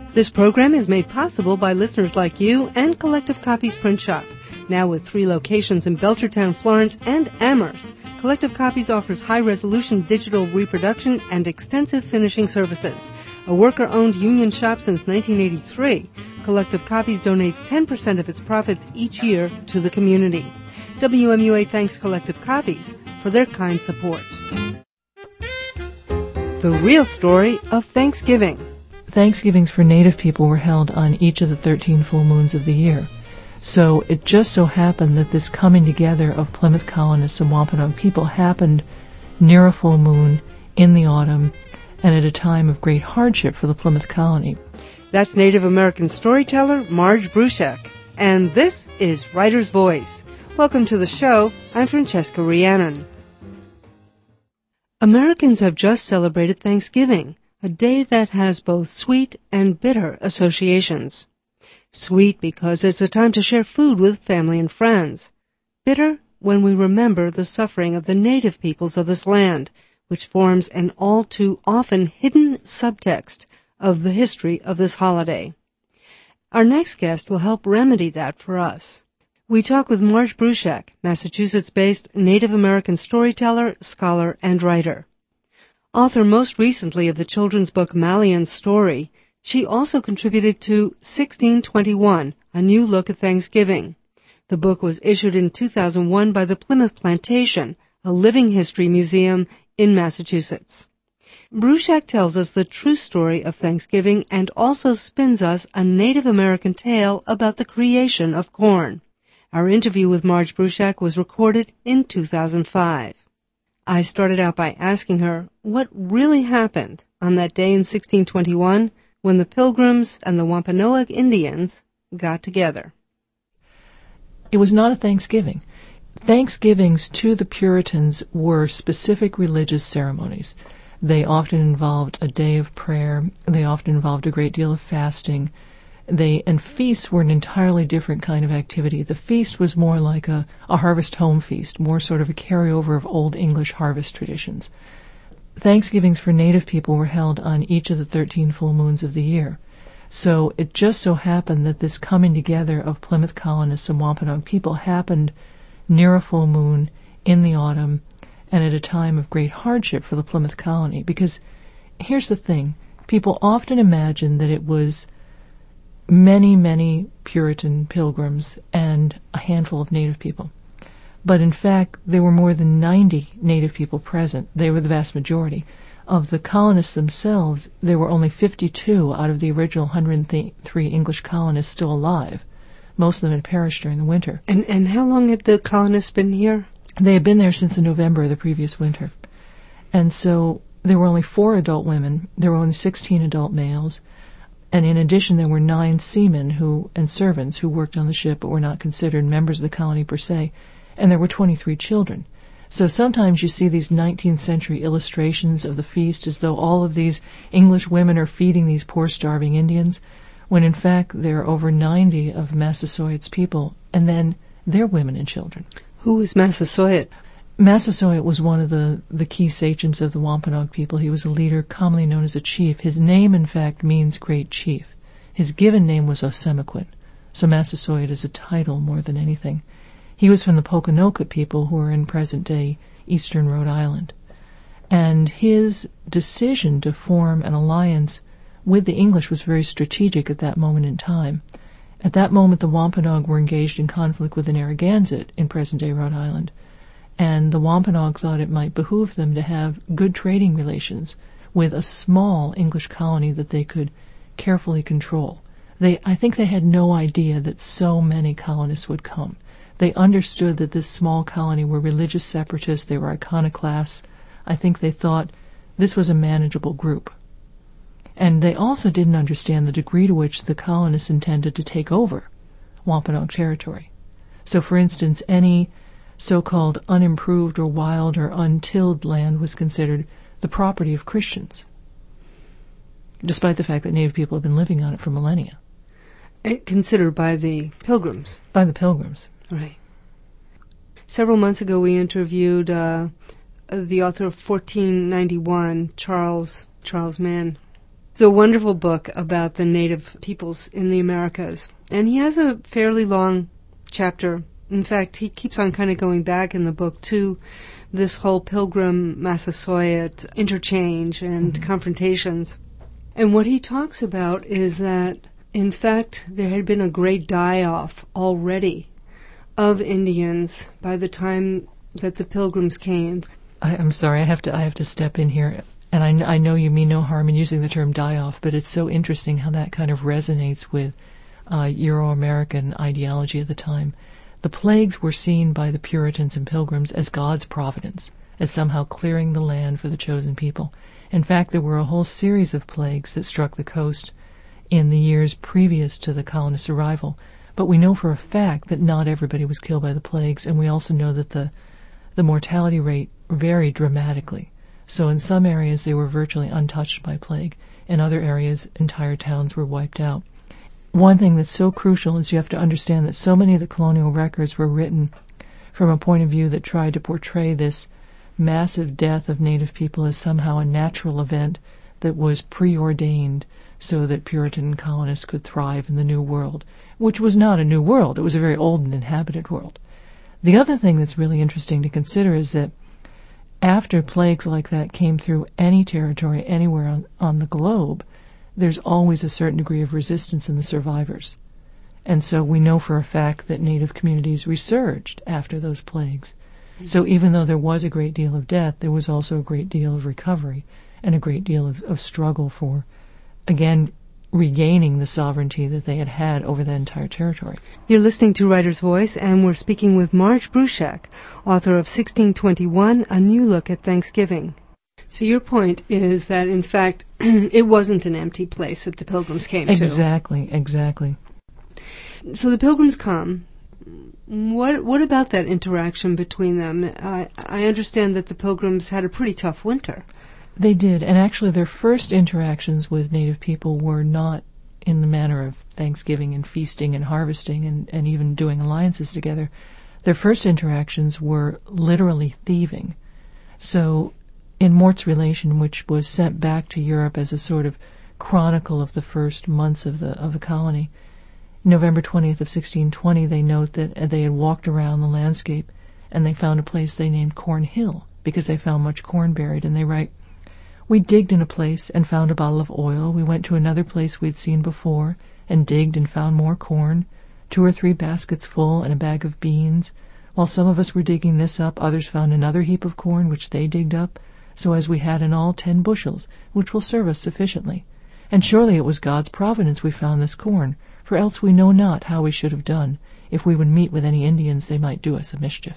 This program is made possible by listeners like you and Collective Copies Print Shop. Now with 3 locations in Belchertown, Florence, and Amherst, Collective Copies offers high-resolution digital reproduction and extensive finishing services. A worker-owned union shop since 1983, Collective Copies donates 10% of its profits each year to the community. WMUA thanks Collective Copies for their kind support. The real story of Thanksgiving. Thanksgivings for Native people were held on each of the 13 full moons of the year. So it just so happened that this coming together of Plymouth colonists and Wampanoag people happened near a full moon in the autumn and at a time of great hardship for the Plymouth colony. That's Native American storyteller Marge Bruchac. And this is Writer's Voice. Welcome to the show. I'm Francesca Rhiannon. Americans have just celebrated Thanksgiving, a day that has both sweet and bitter associations. Sweet because it's a time to share food with family and friends. Bitter when we remember the suffering of the native peoples of this land, which forms an all too often hidden subtext of the history of this holiday. Our next guest will help remedy that for us. We talk with Marge Bruchac, Massachusetts-based Native American storyteller, scholar, and writer. Author most recently of the children's book Malian's Story, she also contributed to 1621, A New Look at Thanksgiving. The book was issued in 2001 by the Plymouth Plantation, a living history museum in Massachusetts. Bruchac tells us the true story of Thanksgiving and also spins us a Native American tale about the creation of corn. Our interview with Marge Bruchac was recorded in 2005. I started out by asking her what really happened on that day in 1621 when the Pilgrims and the Wampanoag Indians got together. It was not a Thanksgiving. Thanksgivings to the Puritans were specific religious ceremonies. They often involved a day of prayer. They often involved a great deal of fasting. And feasts were an entirely different kind of activity. The feast was more like a harvest home feast, more sort of a carryover of old English harvest traditions. Thanksgivings for Native people were held on each of the 13 full moons of the year. So it just so happened that this coming together of Plymouth colonists and Wampanoag people happened near a full moon in the autumn and at a time of great hardship for the Plymouth colony. Because here's the thing, people often imagine that it was many, many Puritan pilgrims and a handful of Native people. But in fact, there were more than 90 Native people present. They were the vast majority. Of the colonists themselves, there were only 52 out of the original 103 English colonists still alive. Most of them had perished during the winter. And how long had the colonists been here? They had been there since the November of the previous winter. And so there were only 4 adult women. There were only 16 adult males. And in addition, there were 9 seamen and servants who worked on the ship but were not considered members of the colony per se. And there were 23 children. So sometimes you see these 19th century illustrations of the feast as though all of these English women are feeding these poor starving Indians, when in fact there are over 90 of Massasoit's people, and then their women and children. Who was Massasoit? Massasoit was one of the key sachems of the Wampanoag people. He was a leader commonly known as a chief. His name, in fact, means great chief. His given name was Osamequin, so Massasoit is a title more than anything. He was from the Pokanoket people who are in present-day eastern Rhode Island. And his decision to form an alliance with the English was very strategic at that moment in time. At that moment, the Wampanoag were engaged in conflict with the Narragansett in present-day Rhode Island. And the Wampanoag thought it might behoove them to have good trading relations with a small English colony that they could carefully control. I think they had no idea that so many colonists would come. They understood that this small colony were religious separatists, they were iconoclasts. I think they thought this was a manageable group. And they also didn't understand the degree to which the colonists intended to take over Wampanoag territory. So, for instance, any so-called unimproved or wild or untilled land was considered the property of Christians, despite the fact that Native people have been living on it for millennia. Considered by the Pilgrims. By the Pilgrims. Right. Several months ago we interviewed the author of 1491, Charles Mann, It's a wonderful book about the native peoples in the Americas. And he has a fairly long chapter. In fact, he keeps on kind of going back in the book to this whole Pilgrim-Massasoit interchange and confrontations. And what he talks about is that, in fact, there had been a great die-off already of Indians by the time that the Pilgrims came. I'm sorry, I have to step in here. And I know you mean no harm in using the term die-off, but it's so interesting how that kind of resonates with Euro-American ideology at the time. The plagues were seen by the Puritans and Pilgrims as God's providence, as somehow clearing the land for the chosen people. In fact, there were a whole series of plagues that struck the coast in the years previous to the colonists' arrival. But we know for a fact that not everybody was killed by the plagues, and we also know that the mortality rate varied dramatically. So in some areas they were virtually untouched by plague. In other areas, entire towns were wiped out. One thing that's so crucial is you have to understand that so many of the colonial records were written from a point of view that tried to portray this massive death of native people as somehow a natural event that was preordained so that Puritan colonists could thrive in the New World, which was not a new world. It was a very old and inhabited world. The other thing that's really interesting to consider is that after plagues like that came through any territory anywhere on the globe, there's always a certain degree of resistance in the survivors. And so we know for a fact that native communities resurged after those plagues. So even though there was a great deal of death, there was also a great deal of recovery and a great deal of struggle for, again, regaining the sovereignty that they had had over that entire territory. You're listening to Writer's Voice, and we're speaking with Marge Bruchac, author of 1621, A New Look at Thanksgiving. So your point is that, in fact, it wasn't an empty place that the Pilgrims came to. Exactly. So the Pilgrims come. What about that interaction between them? I understand that the Pilgrims had a pretty tough winter. They did, and actually their first interactions with native people were not in the manner of Thanksgiving and feasting and harvesting and even doing alliances together. Their first interactions were literally thieving. So in Mort's Relation, which was sent back to Europe as a sort of chronicle of the first months of the colony, November 20th of 1620, they note that they had walked around the landscape and they found a place they named Corn Hill because they found much corn buried, and they write, "We digged in a place and found a bottle of oil. We went to another place we'd seen before and digged and found more corn, 2 or 3 baskets full and a bag of beans. While some of us were digging this up, others found another heap of corn which they digged up, so as we had in all 10 bushels, which will serve us sufficiently. And surely it was God's providence we found this corn, for else we know not how we should have done. If we would meet with any Indians, they might do us a mischief."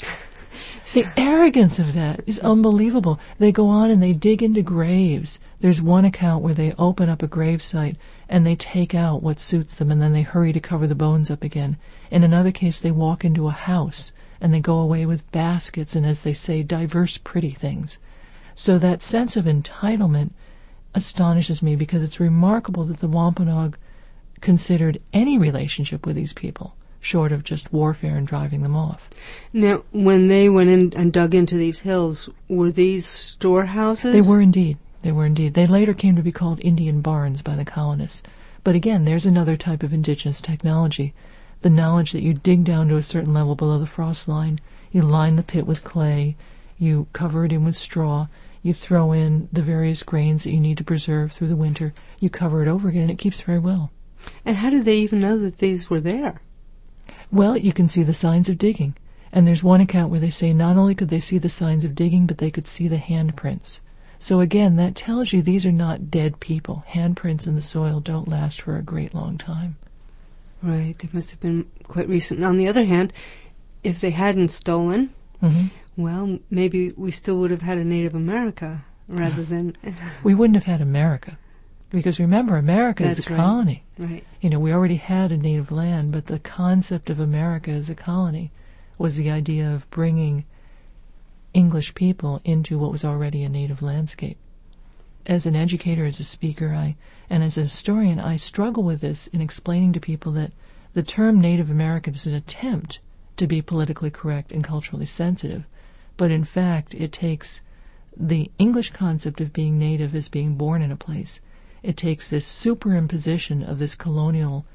The arrogance of that is unbelievable. They go on and they dig into graves. There's one account where they open up a gravesite and they take out what suits them, and then they hurry to cover the bones up again. In another case, they walk into a house and they go away with baskets and, as they say, diverse pretty things. So that sense of entitlement astonishes me, because it's remarkable that the Wampanoag considered any relationship with these people short of just warfare and driving them off. Now, when they went in and dug into these hills, were these storehouses? They were indeed. They later came to be called Indian barns by the colonists. But again, there's another type of indigenous technology, the knowledge that you dig down to a certain level below the frost line, you line the pit with clay, you cover it in with straw, you throw in the various grains that you need to preserve through the winter, you cover it over again, and it keeps very well. And how did they even know that these were there? Well, you can see the signs of digging. And there's one account where they say not only could they see the signs of digging, but they could see the handprints. So again, that tells you these are not dead people. Handprints in the soil don't last for a great long time. Right, they must have been quite recent. On the other hand, if they hadn't stolen, well, maybe we still would have had a Native America rather than... We wouldn't have had America. Because remember, America is a colony. Right. You know, we already had a native land, but the concept of America as a colony was the idea of bringing English people into what was already a native landscape. As an educator, as a speaker, and as a historian, I struggle with this in explaining to people that the term Native American is an attempt to be politically correct and culturally sensitive, but in fact it takes the English concept of being native as being born in a place It takes this superimposition of this colonial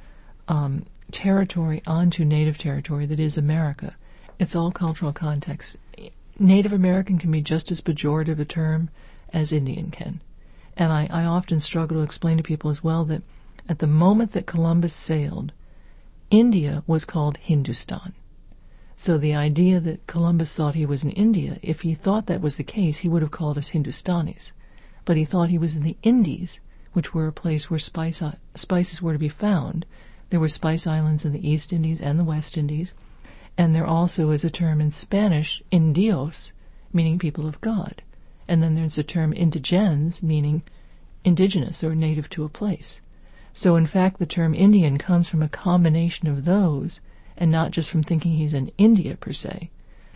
territory onto native territory that is America. It's all cultural context. Native American can be just as pejorative a term as Indian can. And I often struggle to explain to people as well that at the moment that Columbus sailed, India was called Hindustan. So the idea that Columbus thought he was in India, if he thought that was the case, he would have called us Hindustanis. But he thought he was in the Indies, which were a place where spices were to be found. There were spice islands in the East Indies and the West Indies. And there also is a term in Spanish, indios, meaning people of God. And then there's a term indigens, meaning indigenous or native to a place. So in fact, the term Indian comes from a combination of those, and not just from thinking he's in India per se.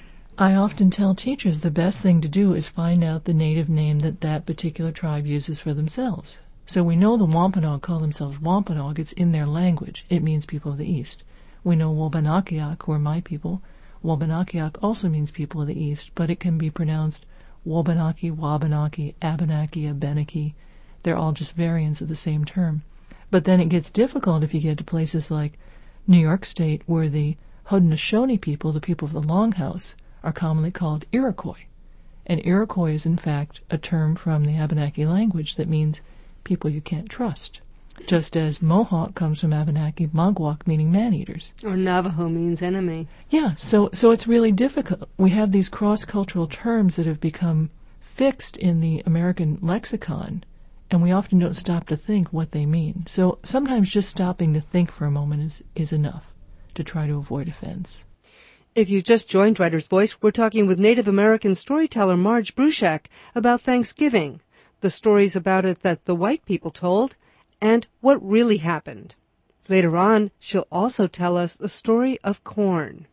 I often tell teachers the best thing to do is find out the native name that particular tribe uses for themselves. So we know the Wampanoag call themselves Wampanoag. It's in their language. It means people of the East. We know Wabanakiock, who are my people. Wabanakiock also means people of the East, but it can be pronounced Wabanaki, Wabanaki, Abenaki, Abenaki. They're all just variants of the same term. But then it gets difficult if you get to places like New York State, where the Haudenosaunee people, the people of the Longhouse, are commonly called Iroquois. And Iroquois is in fact a term from the Abenaki language that means people you can't trust. Just as Mohawk comes from Abenaki, Magwak meaning man-eaters. Or Navajo means enemy. Yeah, so it's really difficult. We have these cross-cultural terms that have become fixed in the American lexicon, and we often don't stop to think what they mean. So sometimes just stopping to think for a moment is enough to try to avoid offense. If you just joined Writer's Voice, we're talking with Native American storyteller Marge Bruchac about Thanksgiving, the stories about it that the white people told, and what really happened. Later on, she'll also tell us the story of corn.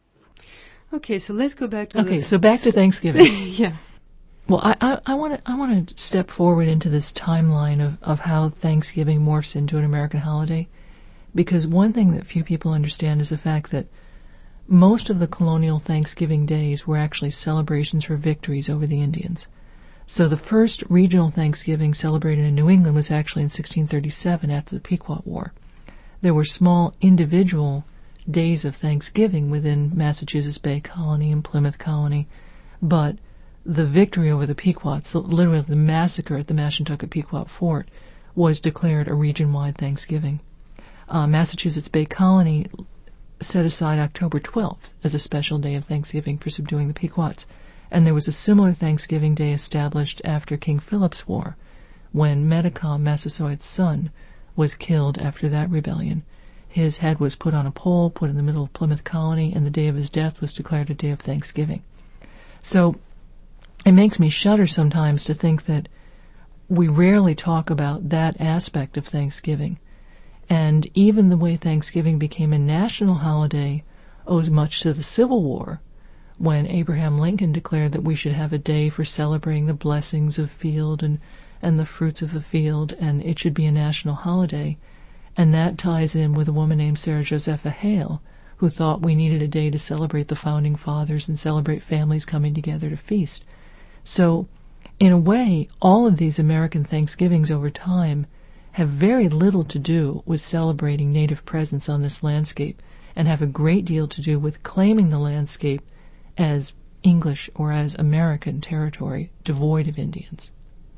Okay, so let's go back to so back to Thanksgiving. Yeah. Well, I want to step forward into this timeline of how Thanksgiving morphs into an American holiday, because one thing that few people understand is the fact that most of the colonial Thanksgiving days were actually celebrations for victories over the Indians. So the first regional Thanksgiving celebrated in New England was actually in 1637 after the Pequot War. There were small individual days of Thanksgiving within Massachusetts Bay Colony and Plymouth Colony, but the victory over the Pequots, literally the massacre at the Mashantucket Pequot Fort, was declared a region-wide Thanksgiving. Massachusetts Bay Colony set aside October 12th as a special day of Thanksgiving for subduing the Pequots, and there was a similar Thanksgiving Day established after King Philip's War, when Metacom, Massasoit's son, was killed after that rebellion. His head was put on a pole, put in the middle of Plymouth Colony, and the day of his death was declared a day of Thanksgiving. So it makes me shudder sometimes to think that we rarely talk about that aspect of Thanksgiving. And even the way Thanksgiving became a national holiday owes much to the Civil War, when Abraham Lincoln declared that we should have a day for celebrating the blessings of field and the fruits of the field, and it should be a national holiday. And that ties in with a woman named Sarah Josepha Hale, who thought we needed a day to celebrate the Founding Fathers and celebrate families coming together to feast. So, in a way, all of these American Thanksgivings over time have very little to do with celebrating Native presence on this landscape, and have a great deal to do with claiming the landscape as English or as American territory devoid of Indians.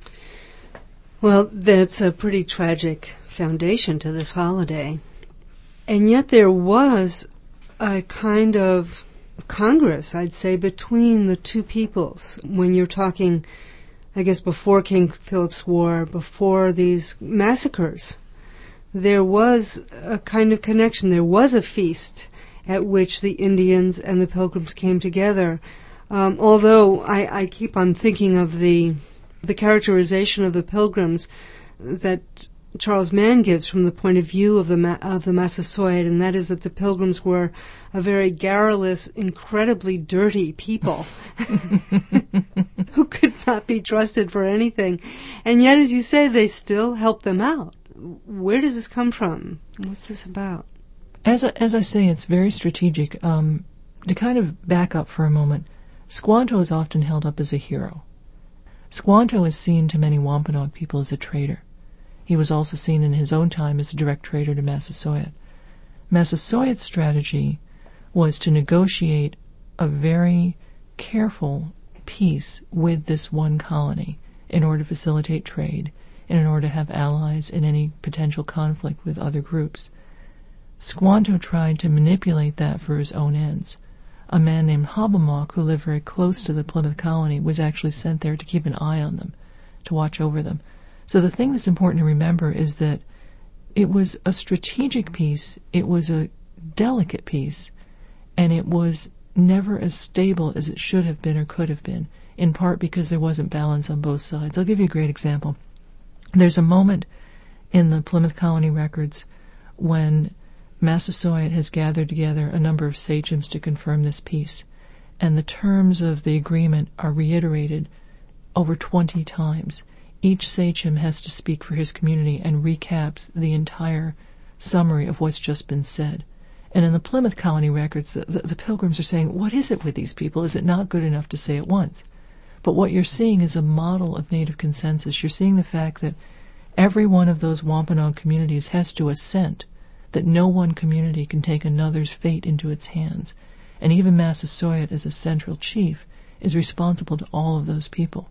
Well, that's a pretty tragic foundation to this holiday. And yet there was a kind of congress, I'd say, between the two peoples. When you're talking, I guess, before King Philip's War, before these massacres, there was a kind of connection. There was a feast at which the Indians and the Pilgrims came together. Although I keep on thinking of the characterization of the Pilgrims that Charles Mann gives from the point of view of the Massasoit, and that is that the Pilgrims were a very garrulous, incredibly dirty people who could not be trusted for anything. And yet, as you say, they still helped them out. Where does this come from? What's this about? As I say, it's very strategic. To kind of back up for a moment, Squanto is often held up as a hero. Squanto is seen to many Wampanoag people as a traitor. He was also seen in his own time as a direct traitor to Massasoit. Massasoit's strategy was to negotiate a very careful peace with this one colony in order to facilitate trade and in order to have allies in any potential conflict with other groups. Squanto tried to manipulate that for his own ends. A man named Hobbamock, who lived very close to the Plymouth colony, was actually sent there to keep an eye on them, to watch over them. So the thing that's important to remember is that it was a strategic peace, it was a delicate peace, and it was never as stable as it should have been or could have been, in part because there wasn't balance on both sides. I'll give you a great example. There's a moment in the Plymouth colony records when Massasoit has gathered together a number of sachems to confirm this peace, and the terms of the agreement are reiterated over 20 times. Each sachem has to speak for his community and recaps the entire summary of what's just been said. And in the Plymouth colony records, the pilgrims are saying, what is it with these people? Is it not good enough to say it once? But what you're seeing is a model of native consensus. You're seeing the fact that every one of those Wampanoag communities has to assent that no one community can take another's fate into its hands. And even Massasoit, as a central chief, is responsible to all of those people.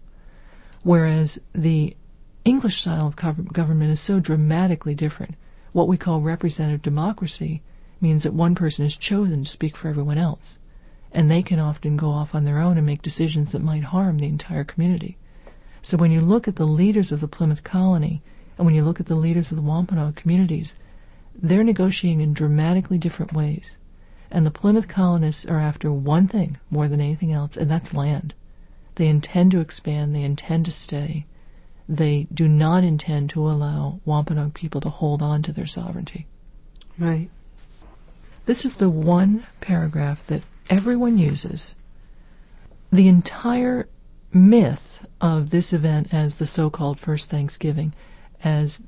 Whereas the English style of government is so dramatically different. What we call representative democracy means that one person is chosen to speak for everyone else, and they can often go off on their own and make decisions that might harm the entire community. So when you look at the leaders of the Plymouth colony, and when you look at the leaders of the Wampanoag communities, they're negotiating in dramatically different ways. And the Plymouth colonists are after one thing more than anything else, and that's land. They intend to expand, they intend to stay. They do not intend to allow Wampanoag people to hold on to their sovereignty. Right. This is the one paragraph that everyone uses. The entire myth of this event as the so-called First Thanksgiving, as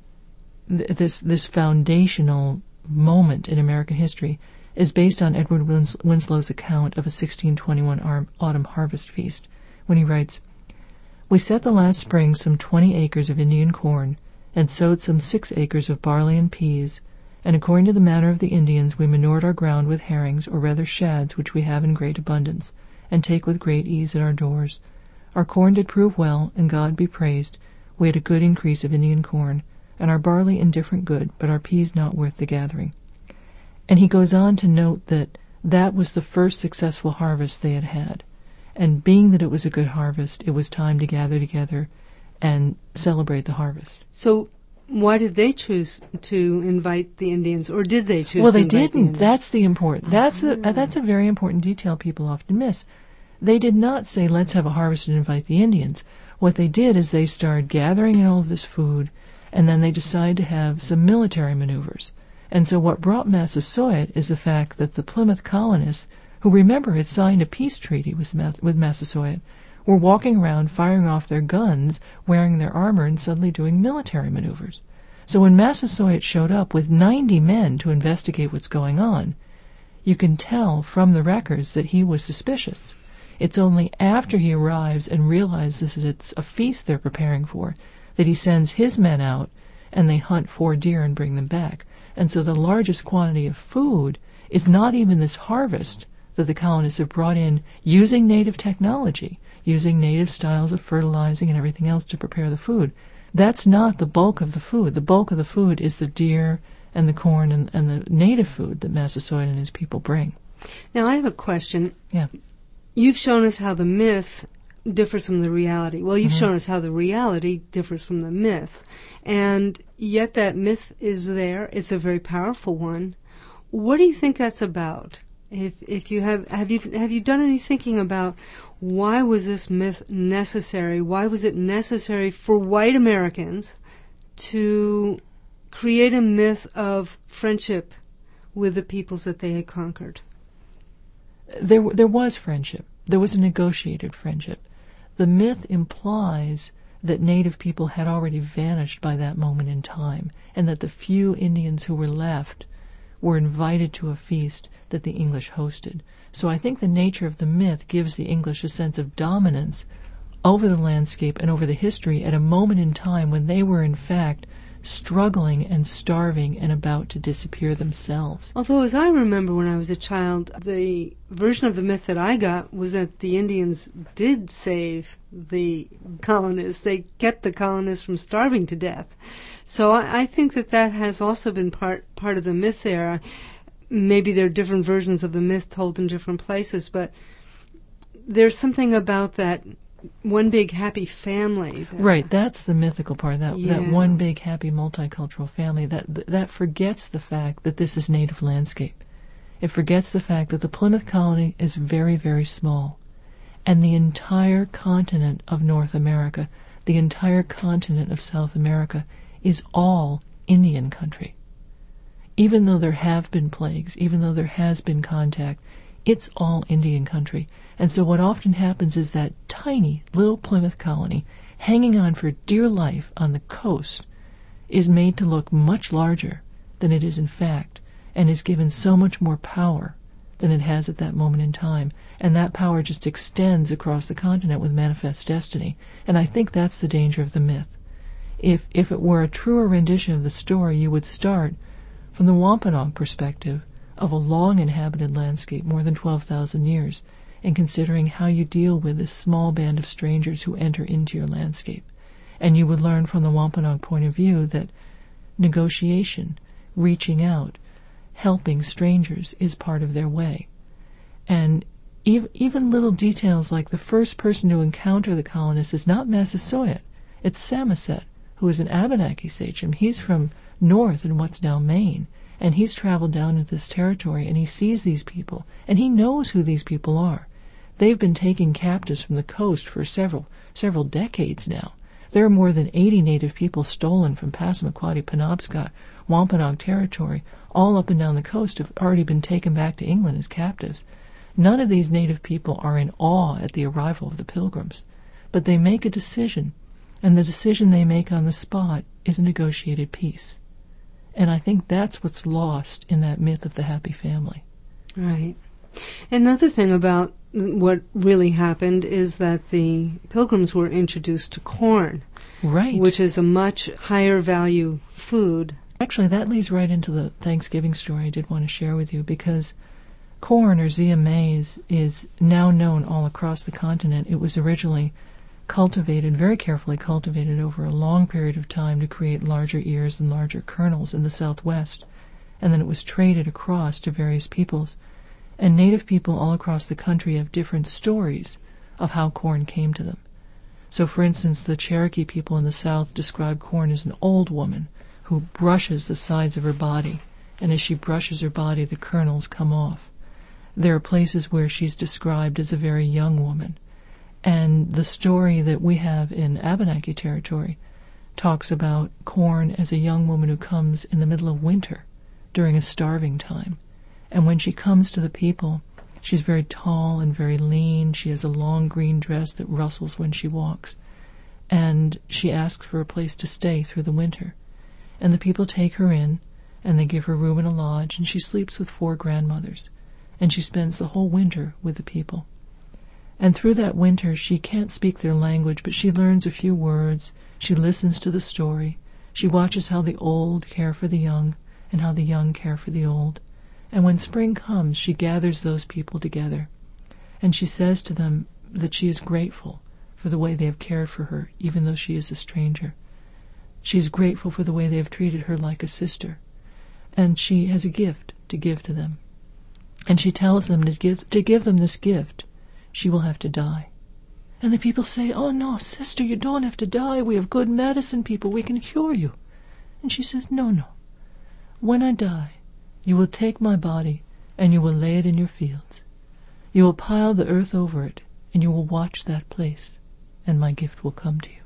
this foundational moment in American history, is based on Edward Winslow's account of a 1621 autumn harvest feast, when he writes, "We set the last spring some 20 acres of Indian corn, and sowed some 6 acres of barley and peas, and according to the manner of the Indians we manured our ground with herrings, or rather shads, which we have in great abundance, and take with great ease at our doors. Our corn did prove well, and God be praised, we had a good increase of Indian corn, and our barley indifferent good, but our peas not worth the gathering." And he goes on to note that that was the first successful harvest they had had. And being that it was a good harvest, it was time to gather together and celebrate the harvest. So why did they choose to invite the Indians, or did they choose? Well, they didn't. That's the important. That's a very important detail people often miss. They did not say, let's have a harvest and invite the Indians. What they did is they started gathering in all of this food, and then they decided to have some military maneuvers. And so what brought Massasoit is the fact that the Plymouth colonists, who remember had signed a peace treaty with Massasoit, were walking around firing off their guns, wearing their armor, and suddenly doing military maneuvers. So when Massasoit showed up with 90 men to investigate what's going on, you can tell from the records that he was suspicious. It's only after he arrives and realizes that it's a feast they're preparing for that he sends his men out, and they hunt 4 deer and bring them back. And so the largest quantity of food is not even this harvest that the colonists have brought in using native technology, using native styles of fertilizing and everything else to prepare the food. That's not the bulk of the food. The bulk of the food is the deer and the corn and the native food that Massasoit and his people bring. Now, I have a question. Yeah. You've shown us how the myth differs from the reality. Well, you've shown us how the reality differs from the myth. And yet that myth is there. It's a very powerful one. What do you think that's about? If you have you done any thinking about why was this myth necessary? Why was it necessary for white Americans to create a myth of friendship with the peoples that they had conquered? There was friendship. There was a negotiated friendship. The myth implies that native people had already vanished by that moment in time, and that the few Indians who were left were invited to a feast that the English hosted. So I think the nature of the myth gives the English a sense of dominance over the landscape and over the history at a moment in time when they were in fact struggling and starving and about to disappear themselves. Although, as I remember when I was a child, the version of the myth that I got was that the Indians did save the colonists. They kept the colonists from starving to death. So I think that has also been part of the myth there. Maybe there are different versions of the myth told in different places, but there's something about that one big happy family. Right, that's the mythical part, that one big happy multicultural family that forgets the fact that this is native landscape. It forgets the fact that the Plymouth colony is very, very small, and the entire continent of North America, the entire continent of South America is all Indian country. Even though there have been plagues, even though there has been contact, it's all Indian country. And so what often happens is that tiny little Plymouth colony, hanging on for dear life on the coast, is made to look much larger than it is in fact, and is given so much more power than it has at that moment in time. And that power just extends across the continent with manifest destiny. And I think that's the danger of the myth. If it were a truer rendition of the story, you would start from the Wampanoag perspective of a long inhabited landscape, more than 12,000 years, and considering how you deal with this small band of strangers who enter into your landscape. And you would learn from the Wampanoag point of view that negotiation, reaching out, helping strangers is part of their way. And even little details like the first person to encounter the colonists is not Massasoit, it's Samoset, who is an Abenaki sachem. He's from north in what's now Maine, and he's traveled down into this territory, and he sees these people, and he knows who these people are. They've been taking captives from the coast for several decades now. There are more than 80 native people stolen from Passamaquoddy, Penobscot, Wampanoag territory, all up and down the coast, have already been taken back to England as captives. None of these native people are in awe at the arrival of the Pilgrims, but they make a decision, and the decision they make on the spot is a negotiated peace. And I think that's what's lost in that myth of the happy family. Right. Another thing about what really happened is that the Pilgrims were introduced to corn. Right. Which is a much higher value food. Actually, that leads right into the Thanksgiving story I did want to share with you, because corn, or Zea maize, is now known all across the continent. It was originally cultivated, very carefully cultivated over a long period of time to create larger ears and larger kernels in the Southwest, and then it was traded across to various peoples. And native people all across the country have different stories of how corn came to them. So, for instance, the Cherokee people in the South describe corn as an old woman who brushes the sides of her body, and as she brushes her body, the kernels come off. There are places where she's described as a very young woman. And the story that we have in Abenaki territory talks about corn as a young woman who comes in the middle of winter during a starving time. And when she comes to the people, she's very tall and very lean. She has a long green dress that rustles when she walks. And she asks for a place to stay through the winter. And the people take her in, and they give her room in a lodge, and she sleeps with 4 grandmothers. And she spends the whole winter with the people. And through that winter, she can't speak their language, but she learns a few words. She listens to the story. She watches how the old care for the young, and how the young care for the old. And when spring comes, she gathers those people together. And she says to them that she is grateful for the way they have cared for her, even though she is a stranger. She is grateful for the way they have treated her like a sister. And she has a gift to give to them. And she tells them to give them this gift, she will have to die. And the people say, "Oh no, sister, you don't have to die. We have good medicine people. We can cure you." And she says, "No. When I die, you will take my body and you will lay it in your fields. You will pile the earth over it, and you will watch that place, and my gift will come to you."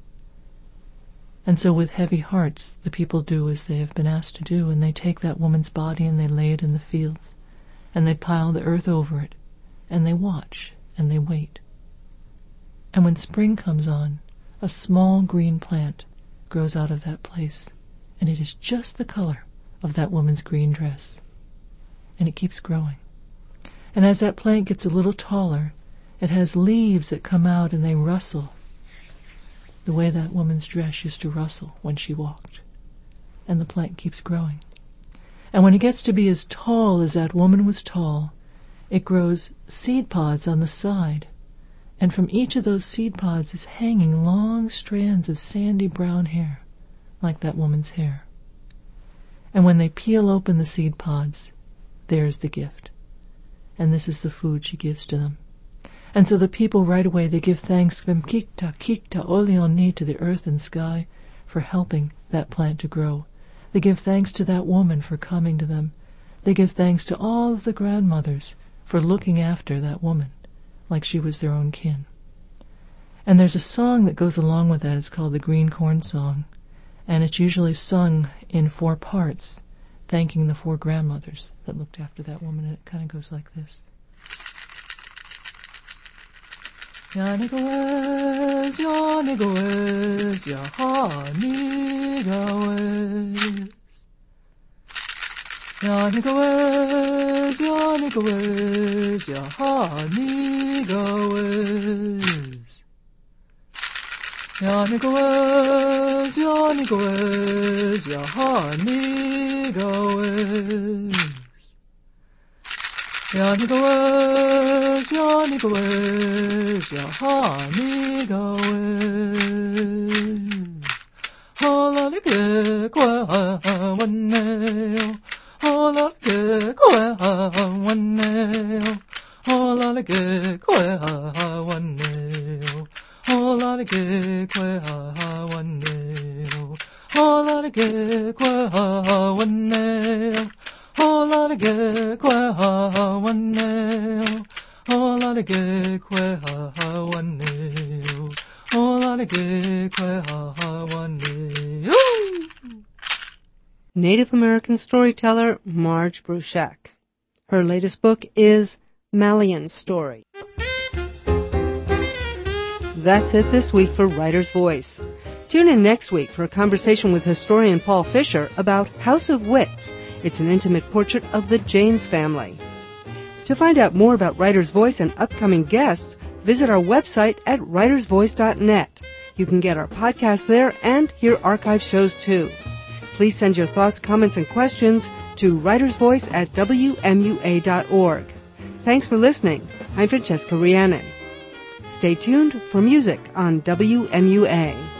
And so with heavy hearts, the people do as they have been asked to do, and they take that woman's body and they lay it in the fields, and they pile the earth over it, and they watch and they wait. And when spring comes on, a small green plant grows out of that place, and it is just the color of that woman's green dress. And it keeps growing. And as that plant gets a little taller, it has leaves that come out and they rustle the way that woman's dress used to rustle when she walked. and the plant keeps growing. And when it gets to be as tall as that woman was tall, it grows seed pods on the side, and from each of those seed pods is hanging long strands of sandy brown hair, like that woman's hair. And when they peel open the seed pods, there's the gift. And this is the food she gives to them. And so the people right away, they give thanks, Kikta, Kikta, Oleoni, to the earth and sky for helping that plant to grow. They give thanks to that woman for coming to them. They give thanks to all of the grandmothers for looking after that woman like she was their own kin. And there's a song that goes along with that. It's called the Green Corn Song. And it's usually sung in 4 parts, thanking the 4 grandmothers that looked after that woman. And it kind of goes like this. Yanigawes, Yanigawes, Yahanigawes. Yanigawes, Yanigawes, Yahanigawes. Yanigawes, Yanigawes, Yahanigawes. Yanigawes, Yanigawes, Yahanigawes. Holalike kwawaneo, holalike kwawaneo, holalike kwawaneo, holalike kwawaneo, holalike kwawaneo. Holalike kwawaneo, holalike kwawaneo, holalike kwawaneo. Native American storyteller Marge Bruchac. Her latest book is Malian's Story. That's it this week for Writer's Voice. Tune in next week for a conversation with historian Paul Fisher about House of Wits. It's an intimate portrait of the James family. To find out more about Writer's Voice and upcoming guests, visit our website at writersvoice.net. You can get our podcast there and hear archive shows too. Please send your thoughts, comments, and questions to writersvoice@wmua.org. Thanks for listening. I'm Francesca Rhiannon. Stay tuned for music on WMUA.